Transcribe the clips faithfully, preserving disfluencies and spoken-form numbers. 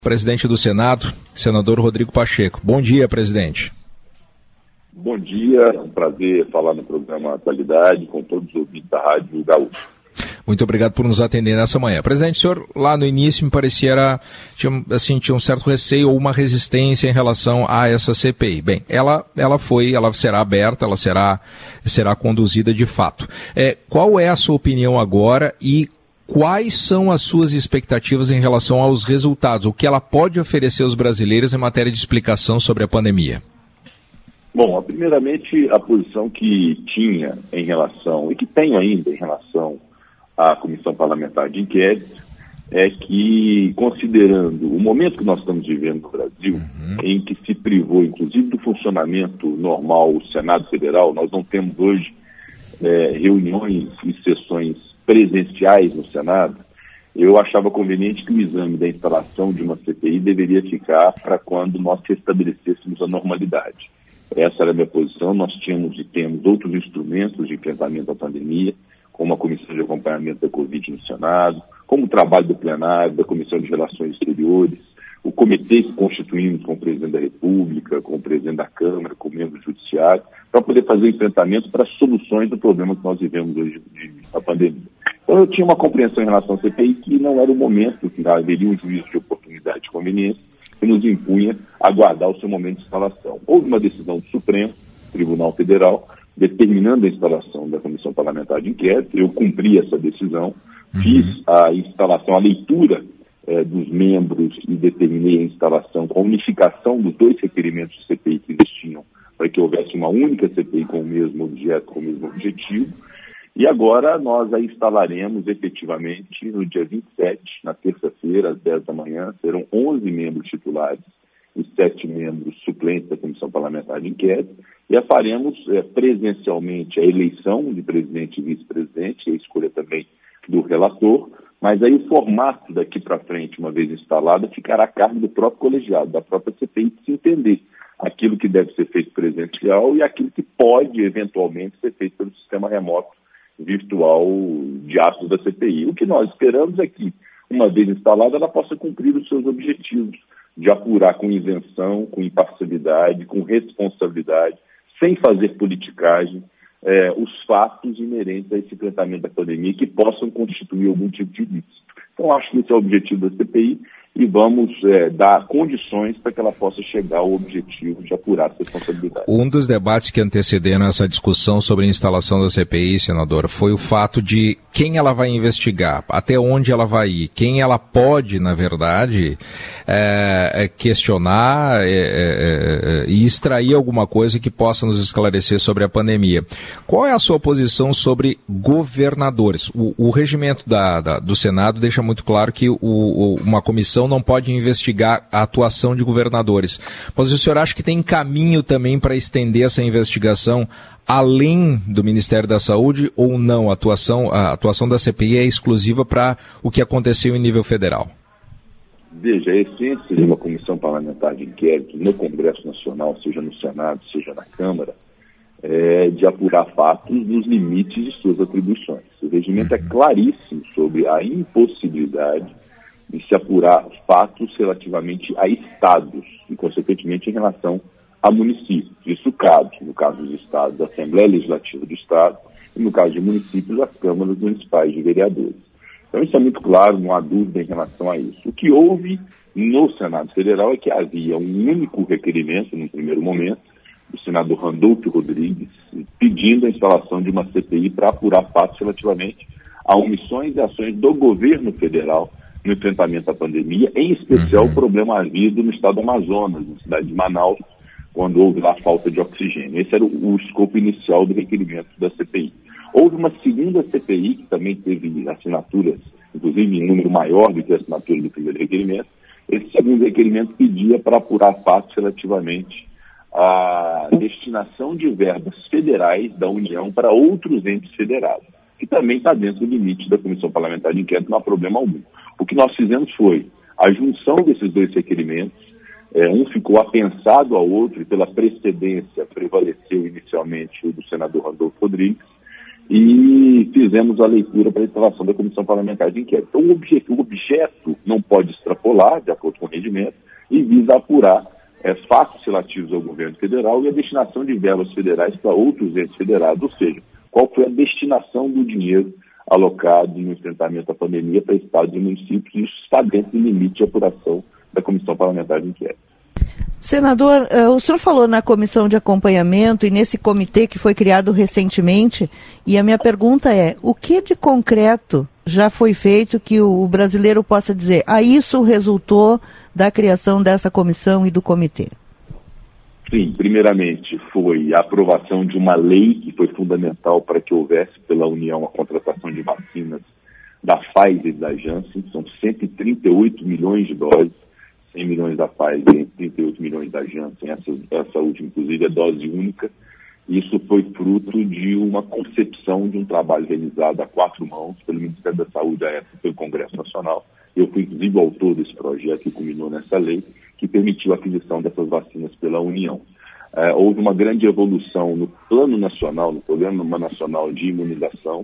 Presidente do Senado, senador Rodrigo Pacheco. Bom dia, presidente. Bom dia, é um prazer falar no programa Atualidade com todos os ouvintes da Rádio Gaúcho. Muito obrigado por nos atender nessa manhã. Presidente, o senhor lá no início me parecia, era, tinha, assim, tinha um certo receio ou uma resistência em relação a essa C P I. Bem, ela, ela foi, ela será aberta, ela será, será conduzida de fato. É, qual é a sua opinião agora e quais são as suas expectativas em relação aos resultados? O que ela pode oferecer aos brasileiros em matéria de explicação sobre a pandemia? Bom, primeiramente, a posição que tinha em relação, e que tenho ainda em relação à Comissão Parlamentar de Inquérito, é que, considerando o momento que nós estamos vivendo no Brasil, uhum. em que se privou, inclusive, do funcionamento normal do Senado Federal, nós não temos hoje é, reuniões e sessões presenciais no Senado, eu achava conveniente que o exame da instalação de uma C P I deveria ficar para quando nós restabelecêssemos a normalidade. Essa era a minha posição. Nós tínhamos e temos outros instrumentos de enfrentamento à pandemia, como a Comissão de Acompanhamento da Covid no Senado, como o trabalho do plenário, da Comissão de Relações Exteriores, o comitê que constituímos com o Presidente da República, com o Presidente da Câmara, com o membro do Judiciário, para poder fazer enfrentamento para soluções do problema que nós vivemos hoje, da pandemia. Então eu tinha uma compreensão em relação à C P I que não era o momento, que haveria um juízo de oportunidade e conveniência, que nos impunha aguardar o seu momento de instalação. Houve uma decisão do Supremo Tribunal Federal determinando a instalação da Comissão Parlamentar de Inquérito. Eu cumpri essa decisão, uhum. fiz a instalação, a leitura eh, dos membros e determinei a instalação com a unificação dos dois requerimentos de C P I que existiam, para que houvesse uma única C P I com o mesmo objeto, com o mesmo objetivo. E agora nós a instalaremos efetivamente no dia vinte e sete, na terça-feira, às dez da manhã, serão onze membros titulares e sete membros suplentes da Comissão Parlamentar de Inquérito, e a faremos é, presencialmente a eleição de presidente e vice-presidente, e a escolha também do relator, mas aí o formato daqui para frente, uma vez instalada, ficará a cargo do próprio colegiado, da própria C P I, de se entender aquilo que deve ser feito presencial e aquilo que pode, eventualmente, ser feito pelo sistema remoto virtual de atos da C P I. O que nós esperamos é que, uma vez instalada, ela possa cumprir os seus objetivos de apurar com isenção, com imparcialidade, com responsabilidade, sem fazer politicagem, eh, os fatos inerentes a esse enfrentamento da pandemia que possam constituir algum tipo de ilícito. Então, acho que esse é o objetivo da C P I e vamos é, dar condições para que ela possa chegar ao objetivo de apurar essa responsabilidade. Um dos debates que antecederam essa discussão sobre a instalação da C P I, senador, foi o fato de quem ela vai investigar, até onde ela vai ir, quem ela pode, na verdade, é, questionar é, é, e extrair alguma coisa que possa nos esclarecer sobre a pandemia. Qual é a sua posição sobre governadores? O, o regimento da, da, do Senado deixa muito claro que o, o, uma comissão não pode investigar a atuação de governadores. Mas o senhor acha que tem caminho também para estender essa investigação além do Ministério da Saúde ou não? A atuação, a atuação da C P I é exclusiva para o que aconteceu em nível federal? Veja, a essência de uma comissão parlamentar de inquérito no Congresso Nacional, seja no Senado, seja na Câmara, é de apurar fatos nos limites de suas atribuições. O regimento uhum. é claríssimo sobre a impossibilidade de se apurar fatos relativamente a estados e, consequentemente, em relação a municípios. Isso cabe, no caso dos estados, da Assembleia Legislativa do Estado, e no caso de municípios, as câmaras municipais de vereadores. Então, isso é muito claro, não há dúvida em relação a isso. O que houve no Senado Federal é que havia um único requerimento, no primeiro momento, do senador Randolfo Rodrigues, pedindo a instalação de uma C P I para apurar fatos relativamente a omissões e ações do governo federal no enfrentamento à pandemia, em especial uhum. o problema havido no estado do Amazonas, na cidade de Manaus, quando houve lá falta de oxigênio. Esse era o, o escopo inicial do requerimento da C P I. Houve uma segunda C P I, que também teve assinaturas, inclusive em número maior do que a assinatura do primeiro requerimento. Esse segundo requerimento pedia para apurar fatos relativamente à destinação de verbas federais da União para outros entes federados, que também está dentro do limite da Comissão Parlamentar de Inquérito, não há problema algum. O que nós fizemos foi a junção desses dois requerimentos, é, um ficou apensado ao outro, e pela precedência prevaleceu inicialmente o do senador Randolfo Rodrigues, e fizemos a leitura para a instalação da Comissão Parlamentar de Inquérito. Então, o objeto, o objeto não pode extrapolar, de acordo com o regimento, e visa apurar é, fatos relativos ao governo federal e a destinação de verbas federais para outros entes federados, ou seja, qual foi a destinação do dinheiro alocado no enfrentamento à pandemia para estados e municípios, e isso está dentro do limite de apuração da Comissão Parlamentar de Inquérito. Senador, o senhor falou na comissão de acompanhamento e nesse comitê que foi criado recentemente, e a minha pergunta é, o que de concreto já foi feito que o brasileiro possa dizer, ah, isso resultou da criação dessa comissão e do comitê? Sim, primeiramente foi a aprovação de uma lei que foi fundamental para que houvesse pela União a contratação de vacinas da Pfizer e da Janssen, são cento e trinta e oito milhões de doses, cem milhões da Pfizer e trinta e oito milhões da Janssen, essa, essa última, inclusive, é dose única. Isso foi fruto de uma concepção de um trabalho realizado a quatro mãos pelo Ministério da Saúde, a época, pelo Congresso Nacional. Eu fui, inclusive, o autor desse projeto que culminou nessa lei, que permitiu a aquisição dessas vacinas pela União. É, houve uma grande evolução no Plano Nacional, no Programa Nacional de Imunização,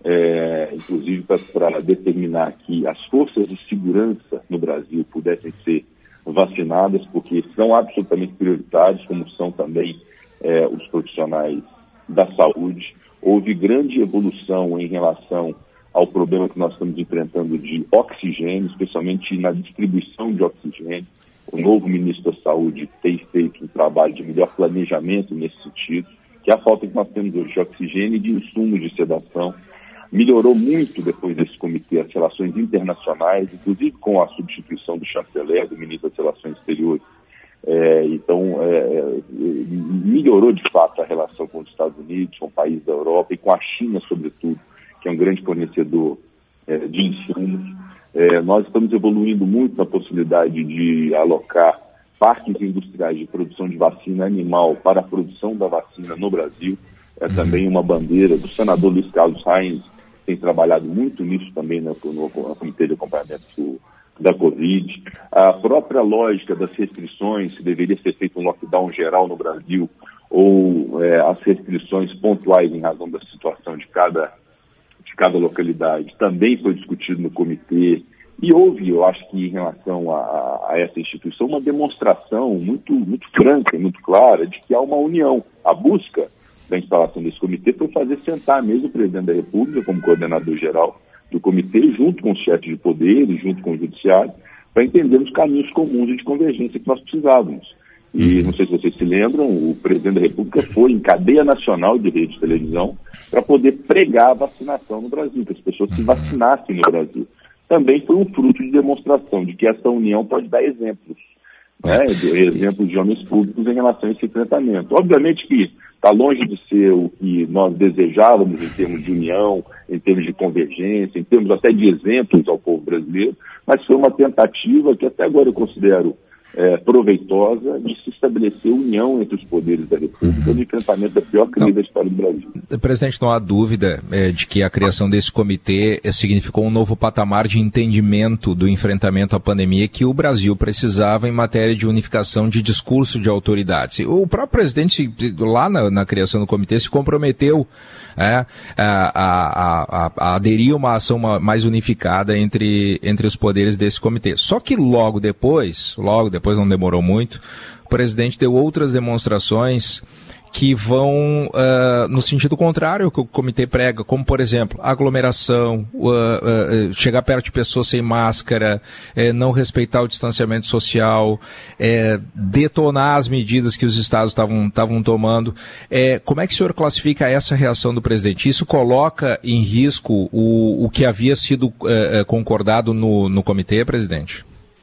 É, inclusive para determinar que as forças de segurança no Brasil pudessem ser vacinadas, porque são absolutamente prioritários, como são também é, os profissionais da saúde. Houve grande evolução em relação ao problema que nós estamos enfrentando de oxigênio, especialmente na distribuição de oxigênio. O novo ministro da Saúde tem feito um trabalho de melhor planejamento nesse sentido, que é a falta que nós temos hoje de oxigênio e de insumos de sedação. Melhorou muito depois desse comitê as relações internacionais, inclusive com a substituição do chanceler, do ministro das Relações Exteriores. É, então, é, melhorou de fato a relação com os Estados Unidos, com o país da Europa e com a China, sobretudo, que é um grande fornecedor é, de insumos. É, nós estamos evoluindo muito na possibilidade de alocar parques industriais de produção de vacina animal para a produção da vacina no Brasil. É também uma bandeira do senador Luiz Carlos Reins, tem trabalhado muito nisso também no, no, no Comitê de Acompanhamento da Covid. A própria lógica das restrições, se deveria ser feito um lockdown geral no Brasil, ou é, as restrições pontuais em razão da situação de cada, de cada localidade, também foi discutido no comitê. E houve, eu acho que em relação a, a essa instituição, uma demonstração muito, muito franca e muito clara de que há uma união. A busca da instalação desse comitê foi fazer sentar mesmo o presidente da República como coordenador geral do comitê, junto com os chefes de poderes, junto com o judiciário, para entendermos caminhos comuns de convergência que nós precisávamos. E não sei se vocês se lembram, o presidente da República foi em cadeia nacional de rede de televisão para poder pregar a vacinação no Brasil, que as pessoas se vacinassem no Brasil. Também foi um fruto de demonstração de que essa união pode dar exemplos, né, de exemplos de homens públicos em relação a esse enfrentamento. Obviamente que está longe de ser o que nós desejávamos em termos de união, em termos de convergência, em termos até de exemplos ao povo brasileiro, mas foi uma tentativa que até agora eu considero é, proveitosa de se estabelecer união entre os poderes da República no enfrentamento da pior crise não, da história do Brasil. Presidente, não há dúvida é, de que a criação desse comitê é, significou um novo patamar de entendimento do enfrentamento à pandemia que o Brasil precisava em matéria de unificação de discurso de autoridades. O próprio presidente, lá na, na criação do comitê, se comprometeu é, a, a, a, a aderir a uma ação mais unificada entre, entre os poderes desse comitê. Só que logo depois, logo depois não demorou muito, o presidente deu outras demonstrações que vão uh, no sentido contrário ao que o comitê prega, como, por exemplo, aglomeração, uh, uh, chegar perto de pessoas sem máscara, uh, não respeitar o distanciamento social, uh, detonar as medidas que os estados estavam tomando. Uh, como é que o senhor classifica essa reação do presidente? Isso coloca em risco o, o que havia sido uh, concordado no, no comitê, presidente?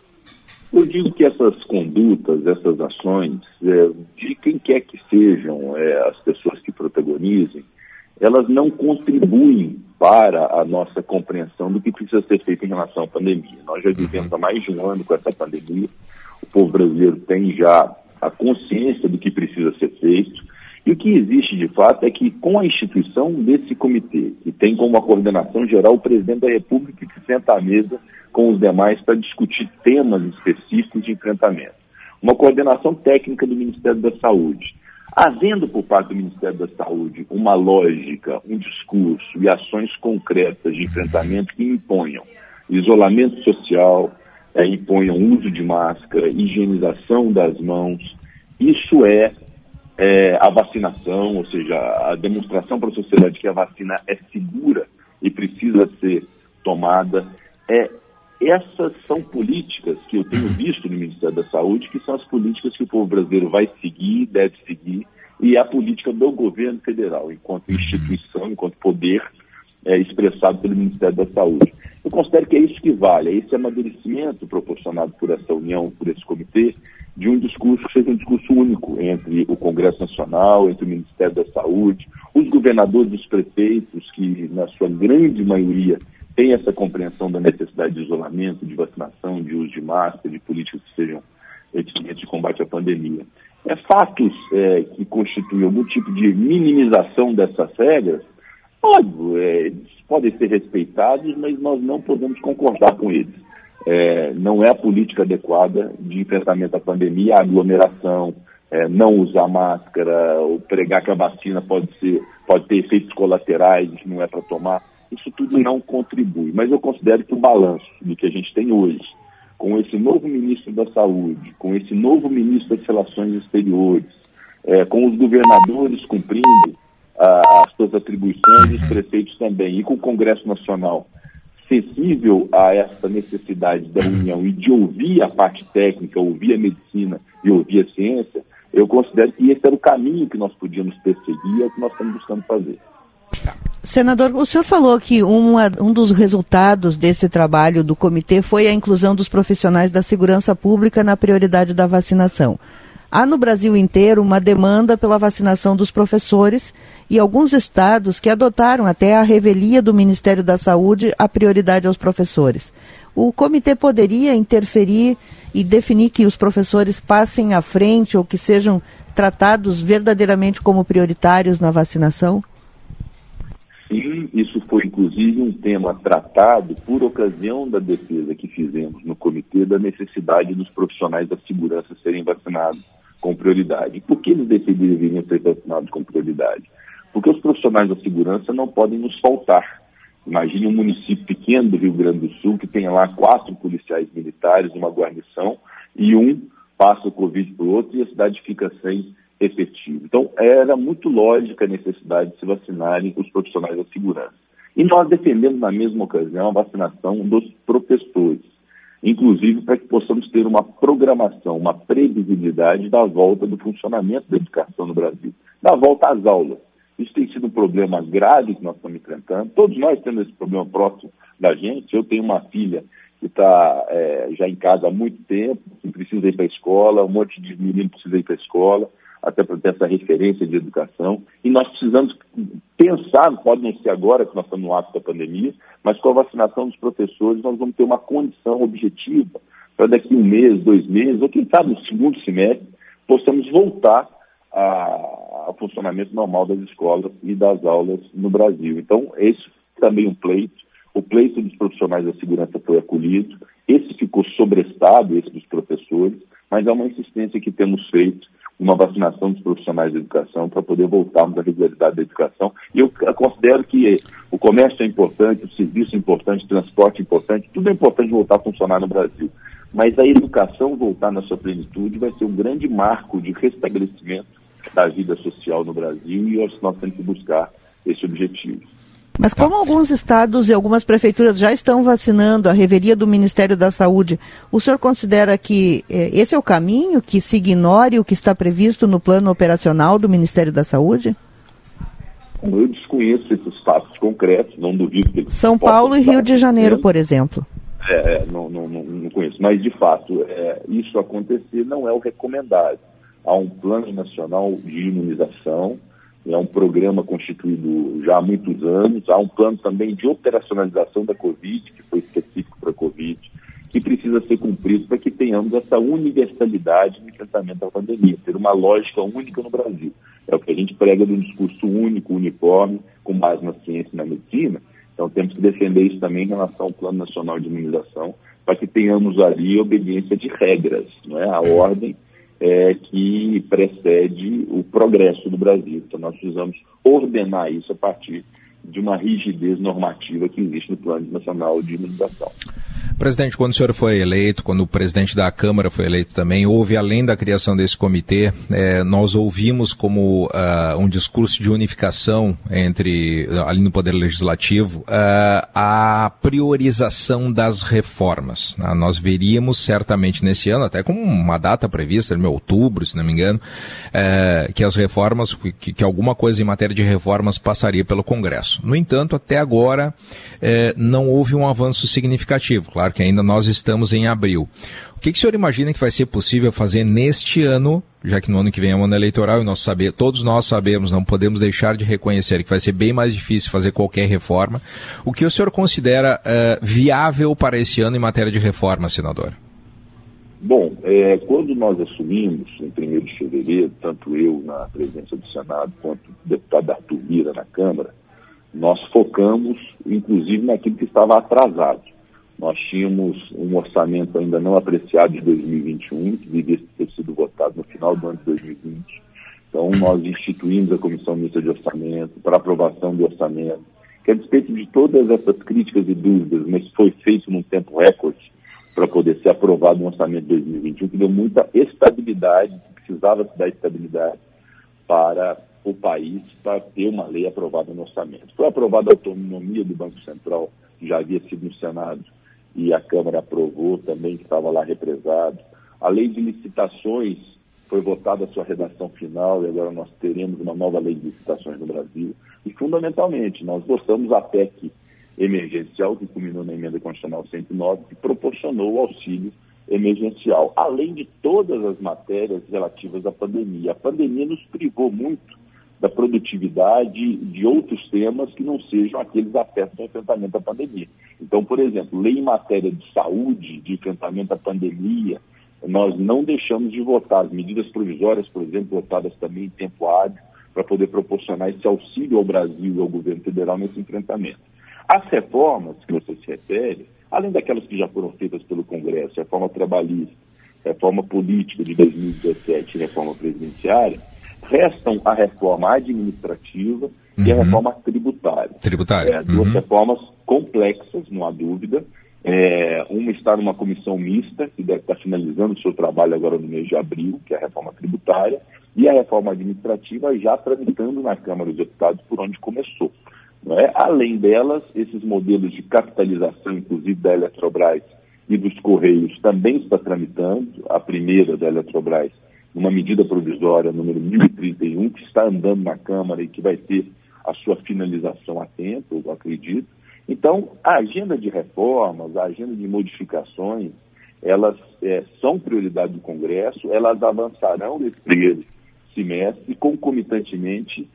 Eu digo que essas condutas, essas ações, é, de quem quer que sejam é, as pessoas que protagonizem, elas não contribuem para a nossa compreensão do que precisa ser feito em relação à pandemia. Nós já vivemos há mais de um ano com essa pandemia, o povo brasileiro tem já a consciência do que precisa ser feito, e o que existe de fato é que com a instituição desse comitê, que tem como a coordenação geral o presidente da República que senta à mesa com os demais para discutir temas específicos de enfrentamento. Uma coordenação técnica do Ministério da Saúde. Havendo por parte do Ministério da Saúde uma lógica, um discurso e ações concretas de enfrentamento que imponham isolamento social, é, imponham uso de máscara, higienização das mãos, isso é, é a vacinação, ou seja, a demonstração para a sociedade que a vacina é segura e precisa ser tomada. É, essas são políticas que eu tenho visto no Ministério da Saúde, que são as políticas que o povo brasileiro vai seguir, deve seguir, e é a política do governo federal, enquanto instituição, enquanto poder é, expressado pelo Ministério da Saúde. Eu considero que é isso que vale, é esse amadurecimento proporcionado por essa união, por esse comitê, de um discurso que seja um discurso único entre o Congresso Nacional, entre o Ministério da Saúde, os governadores e os prefeitos, que na sua grande maioria têm essa compreensão da necessidade de isolamento, de vacinação, de uso de máscara, de políticas que sejam eficientes de combate à pandemia. É, fatos é, que constituem algum tipo de minimização dessas regras, óbvio, é, eles podem ser respeitados, mas nós não podemos concordar com eles. É, não é a política adequada de enfrentamento à pandemia, a aglomeração, é, não usar máscara, ou pregar que a vacina pode ser, pode ter efeitos colaterais que não é para tomar. Isso tudo não contribui. Mas eu considero que o balanço do que a gente tem hoje, com esse novo ministro da Saúde, com esse novo ministro das Relações Exteriores, é, com os governadores cumprindo a, as suas atribuições, os prefeitos também, e com o Congresso Nacional sensível a essa necessidade da união e de ouvir a parte técnica, ouvir a medicina e ouvir a ciência, eu considero que esse era o caminho que nós podíamos perseguir, é o que nós estamos buscando fazer. Senador, o senhor falou que uma, um dos resultados desse trabalho do comitê foi a inclusão dos profissionais da segurança pública na prioridade da vacinação. Há no Brasil inteiro uma demanda pela vacinação dos professores e alguns estados que adotaram até a revelia do Ministério da Saúde a prioridade aos professores. O comitê poderia interferir e definir que os professores passem à frente ou que sejam tratados verdadeiramente como prioritários na vacinação? Sim, isso foi inclusive um tema tratado por ocasião da defesa que fizemos no comitê da necessidade dos profissionais da segurança serem vacinados com prioridade. Por que eles deveriam ser vacinados com prioridade? Porque os profissionais da segurança não podem nos faltar. Imagine um município pequeno do Rio Grande do Sul que tenha lá quatro policiais militares, uma guarnição, e um passa o Covid para o outro e a cidade fica sem efetivo. Então, era muito lógica a necessidade de se vacinarem os profissionais da segurança. E nós defendemos na mesma ocasião a vacinação dos professores, inclusive para que possamos ter uma programação, uma previsibilidade da volta do funcionamento da educação no Brasil, da volta às aulas. Isso tem sido um problema grave que nós estamos enfrentando. Todos nós temos esse problema próximo da gente. Eu tenho uma filha que está é, já em casa há muito tempo, que precisa ir para a escola, um monte de menino precisa ir para a escola, até para ter essa referência de educação. E nós precisamos pensar, pode não ser agora que nós estamos no ato da pandemia, mas com a vacinação dos professores nós vamos ter uma condição objetiva para daqui um mês, dois meses, ou quem sabe no segundo semestre, possamos voltar a, ao funcionamento normal das escolas e das aulas no Brasil. Então, esse também é um pleito. O pleito dos profissionais da segurança foi acolhido, esse ficou sobrestado, esse dos professores, mas é uma insistência que temos feito, uma vacinação dos profissionais da educação para poder voltarmos à regularidade da educação. E eu considero que o comércio é importante, o serviço é importante, o transporte é importante, tudo é importante voltar a funcionar no Brasil. Mas a educação voltar na sua plenitude vai ser um grande marco de restabelecimento da vida social no Brasil e nós temos que buscar esse objetivo. Mas como alguns estados e algumas prefeituras já estão vacinando a revelia do Ministério da Saúde, o senhor considera que eh, esse é o caminho, que se ignore o que está previsto no plano operacional do Ministério da Saúde? Eu desconheço esses fatos concretos, não duvido que eles São Paulo e Rio de Janeiro, por exemplo. É, não, não, não, não conheço, mas de fato, é, isso acontecer não é o recomendado. Há um plano nacional de imunização, é um programa constituído já há muitos anos, há um plano também de operacionalização da Covid, que foi específico para a Covid, que precisa ser cumprido para que tenhamos essa universalidade no enfrentamento à pandemia, ter uma lógica única no Brasil. É o que a gente prega de um discurso único, uniforme, com base na ciência e na medicina. Então temos que defender isso também em relação ao Plano Nacional de Imunização, para que tenhamos ali obediência de regras, não é? A ordem é, que precede o progresso do Brasil. Então nós precisamos ordenar isso a partir de uma rigidez normativa que existe no Plano Nacional de Imunização. Presidente, quando o senhor foi eleito, quando o presidente da Câmara foi eleito também, houve, além da criação desse comitê, eh, nós ouvimos como uh, um discurso de unificação entre, ali no Poder Legislativo, uh, a priorização das reformas. Né? Nós veríamos certamente nesse ano, até com uma data prevista, em outubro, se não me engano, eh, que as reformas, que, que alguma coisa em matéria de reformas passaria pelo Congresso. No entanto, até agora, eh, não houve um avanço significativo. Claro que ainda nós estamos em abril. O que, que o senhor imagina que vai ser possível fazer neste ano, já que no ano que vem é um ano eleitoral e nós saber, todos nós sabemos, não podemos deixar de reconhecer que vai ser bem mais difícil fazer qualquer reforma. O que o senhor considera uh, viável para esse ano em matéria de reforma, senador? Bom, é, quando nós assumimos, em primeiro de fevereiro, tanto eu na presidência do Senado quanto o deputado Arthur Lira na Câmara, nós focamos, inclusive, naquilo que estava atrasado. Nós tínhamos um orçamento ainda não apreciado de dois mil e vinte e um, que devia ter sido votado no final do ano de dois mil e vinte. Então, nós instituímos a Comissão Mista de Orçamento para aprovação do orçamento, que a despeito de todas essas críticas e dúvidas, mas foi feito num tempo recorde para poder ser aprovado um orçamento de dois mil e vinte e um, que deu muita estabilidade, que precisava dar estabilidade para o país, para ter uma lei aprovada no orçamento. Foi aprovada a autonomia do Banco Central, que já havia sido no Senado, e a Câmara aprovou também, que estava lá represado. A lei de licitações foi votada a sua redação final e agora nós teremos uma nova lei de licitações no Brasil. E, fundamentalmente, nós votamos a P E C emergencial, que culminou na Emenda Constitucional cento e nove, que proporcionou o auxílio emergencial, além de todas as matérias relativas à pandemia. A pandemia nos privou muito da produtividade de outros temas que não sejam aqueles afetos ao enfrentamento à pandemia. Então, por exemplo, lei em matéria de saúde, de enfrentamento à pandemia, nós não deixamos de votar. As medidas provisórias, por exemplo, votadas também em tempo hábil, para poder proporcionar esse auxílio ao Brasil e ao governo federal nesse enfrentamento. As reformas que você se refere, além daquelas que já foram feitas pelo Congresso, reforma trabalhista, reforma política de dois mil e dezessete e reforma presidenciária, restam a reforma administrativa uhum. e a reforma tributária. Tributária. É, duas uhum. reformas complexas, não há dúvida. É, uma está numa comissão mista, que deve estar finalizando o seu trabalho agora no mês de abril, que é a reforma tributária, e a reforma administrativa já tramitando na Câmara dos Deputados, por onde começou. Não é? Além delas, esses modelos de capitalização, inclusive da Eletrobras e dos Correios, também está tramitando. A primeira da Eletrobras, uma medida provisória número mil e trinta e um, que está andando na Câmara e que vai ter a sua finalização a tempo, eu acredito. Então, a agenda de reformas, a agenda de modificações, elas é, são prioridade do Congresso, elas avançarão nesse primeiro semestre, concomitantemente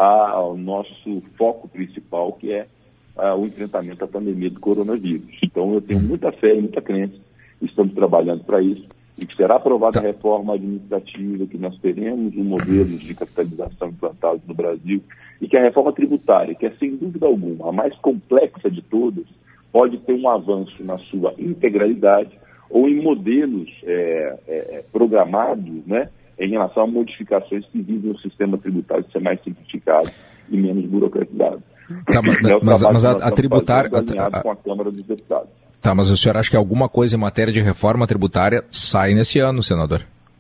ao nosso foco principal, que é a, o enfrentamento à pandemia do coronavírus. Então, eu tenho muita fé e muita crença, estamos trabalhando para isso, e que será aprovada a reforma administrativa, que nós teremos um modelo de capitalização implantado no Brasil, e que a reforma tributária, que é sem dúvida alguma a mais complexa de todas, pode ter um avanço na sua integralidade ou em modelos é, é, programados, né, em relação a modificações que visam o sistema tributário ser mais simplificado e menos burocratizado. Tá, mas, é mas, mas a, a tributária... alinhado com a Câmara dos Deputados. Tá, mas o senhor acha que alguma coisa em matéria de reforma tributária sai nesse ano, senador?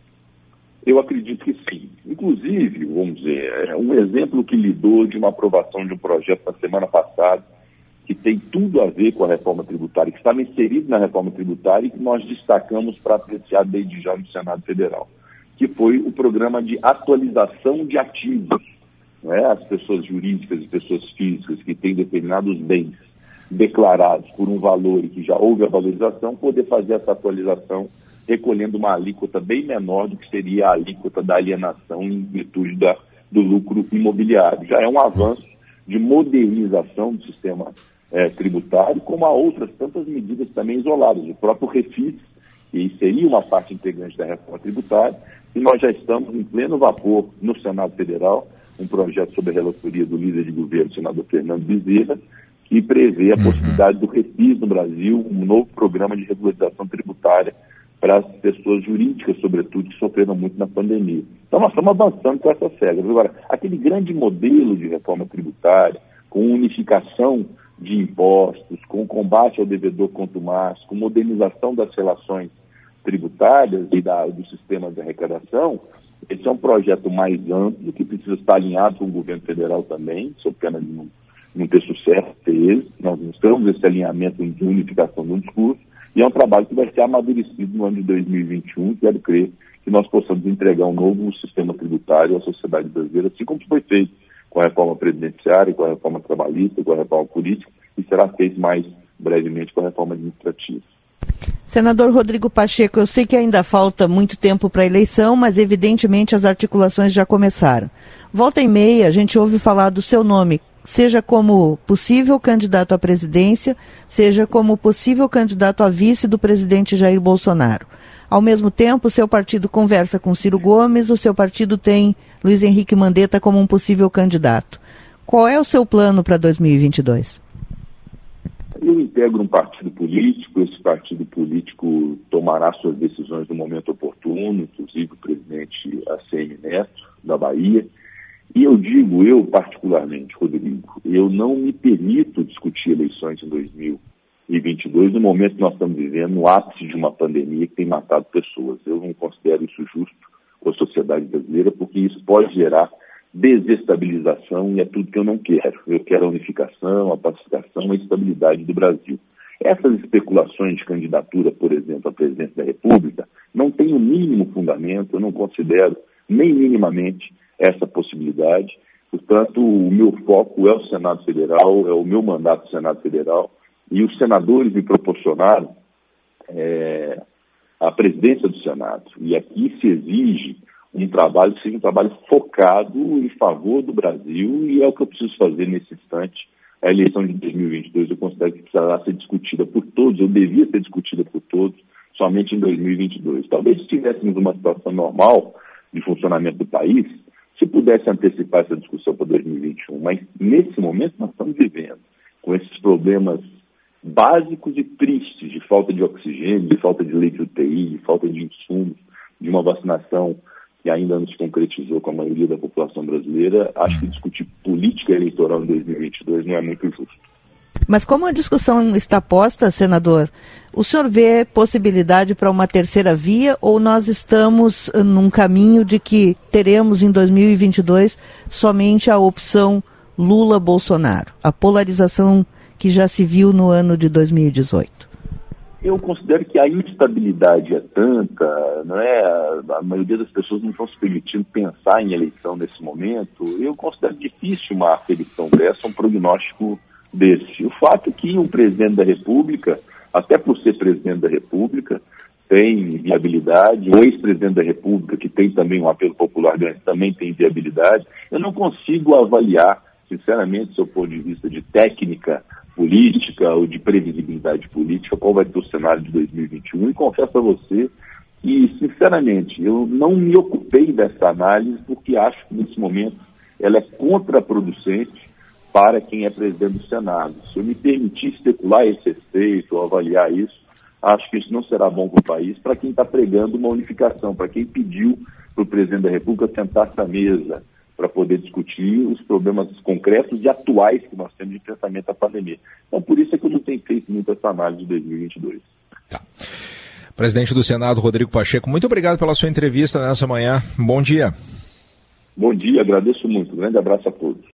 Eu acredito que sim. Inclusive, vamos dizer, um exemplo que lidou de uma aprovação de um projeto na semana passada, que tem tudo a ver com a reforma tributária, que estava inserido na reforma tributária e que nós destacamos para apreciar desde já no Senado Federal, que foi o programa de atualização de ativos. Não é? As pessoas jurídicas e pessoas físicas que têm determinados bens declarados por um valor e que já houve a valorização, poder fazer essa atualização recolhendo uma alíquota bem menor do que seria a alíquota da alienação em virtude da, do lucro imobiliário. Já é um avanço de modernização do sistema é, tributário, como há outras tantas medidas também isoladas. O próprio Refis, que seria uma parte integrante da reforma tributária, e nós já estamos em pleno vapor no Senado Federal, um projeto sob a relatoria do líder de governo, o senador Fernando Bezerra, que prevê a uhum. possibilidade do refis no Brasil, um novo programa de regularização tributária para as pessoas jurídicas, sobretudo, que sofreram muito na pandemia. Então, nós estamos avançando com essas regras. Agora, aquele grande modelo de reforma tributária, com unificação de impostos, com combate ao devedor contumaz, com modernização das relações tributárias e da, do sistema de arrecadação, esse é um projeto mais amplo, que precisa estar alinhado com o governo federal também, sob pena de não, não ter sucesso, ter ele. Nós mostramos esse alinhamento de unificação do discurso, e é um trabalho que vai ser amadurecido no ano de dois mil e vinte e um, e quero crer que nós possamos entregar um novo sistema tributário à sociedade brasileira, assim como foi feito com a reforma previdenciária, com a reforma trabalhista, com a reforma política, e será feito mais brevemente com a reforma administrativa. Senador Rodrigo Pacheco, eu sei que ainda falta muito tempo para a eleição, mas evidentemente as articulações já começaram. Volta e meia, a gente ouve falar do seu nome, seja como possível candidato à presidência, seja como possível candidato a vice do presidente Jair Bolsonaro. Ao mesmo tempo, o seu partido conversa com Ciro Gomes, o seu partido tem Luiz Henrique Mandetta como um possível candidato. Qual é o seu plano para dois mil e vinte e dois? Eu integro um partido político, esse partido político tomará suas decisões no momento oportuno, inclusive o presidente A C M Neto, da Bahia. E eu digo, eu particularmente, Rodrigo, eu não me permito discutir eleições em dois mil e vinte e dois, no momento que nós estamos vivendo, no ápice de uma pandemia que tem matado pessoas. Eu não considero isso justo com a sociedade brasileira, porque isso pode gerar desestabilização e é tudo que eu não quero. Eu quero a unificação, a pacificação, a estabilidade do Brasil. Essas especulações de candidatura, por exemplo, à presidência da República, não têm o mínimo fundamento, eu não considero nem minimamente essa possibilidade. Portanto, o meu foco é o Senado Federal, é o meu mandato do Senado Federal, e os senadores me proporcionaram é, a presidência do Senado. E aqui se exige um trabalho que seja um trabalho focado em favor do Brasil, e é o que eu preciso fazer nesse instante. A eleição de dois mil e vinte e dois eu considero que precisará ser discutida por todos, eu devia ser discutida por todos, somente em dois mil e vinte e dois. Talvez se estivéssemos numa situação normal de funcionamento do país, se pudesse antecipar essa discussão para dois mil e vinte e um, mas nesse momento nós estamos vivendo com esses problemas básicos e tristes de falta de oxigênio, de falta de leite de U T I, de falta de insumos, de uma vacinação que ainda não se concretizou com a maioria da população brasileira. Acho que discutir política eleitoral em dois mil e vinte e dois não é muito justo. Mas como a discussão está posta, senador, o senhor vê possibilidade para uma terceira via, ou nós estamos num caminho de que teremos em dois mil e vinte e dois somente a opção Lula-Bolsonaro, a polarização que já se viu no ano de dois mil e dezoito? Eu considero que a instabilidade é tanta, não é? A maioria das pessoas não estão se permitindo pensar em eleição nesse momento. Eu considero difícil uma aferição dessa, um prognóstico desse. O fato é que o presidente da República, até por ser presidente da República, tem viabilidade, o ex-presidente da República, que tem também um apelo popular grande, também tem viabilidade. Eu não consigo avaliar, sinceramente, do seu ponto de vista de técnica política ou de previsibilidade política, qual vai ser o cenário de dois mil e vinte e um, e confesso a você que, sinceramente, eu não me ocupei dessa análise porque acho que, nesse momento, ela é contraproducente para quem é presidente do Senado. Se eu me permitir especular a esse respeito ou avaliar isso, acho que isso não será bom para o país, para quem está pregando uma unificação, para quem pediu para o presidente da República sentar-se à mesa para poder discutir os problemas concretos e atuais que nós temos de enfrentamento à pandemia. Então, por isso é que eu não tenho feito muito essa análise de dois mil e vinte e dois. Tá. Presidente do Senado, Rodrigo Pacheco, muito obrigado pela sua entrevista nessa manhã. Bom dia. Bom dia, agradeço muito. Um grande abraço a todos.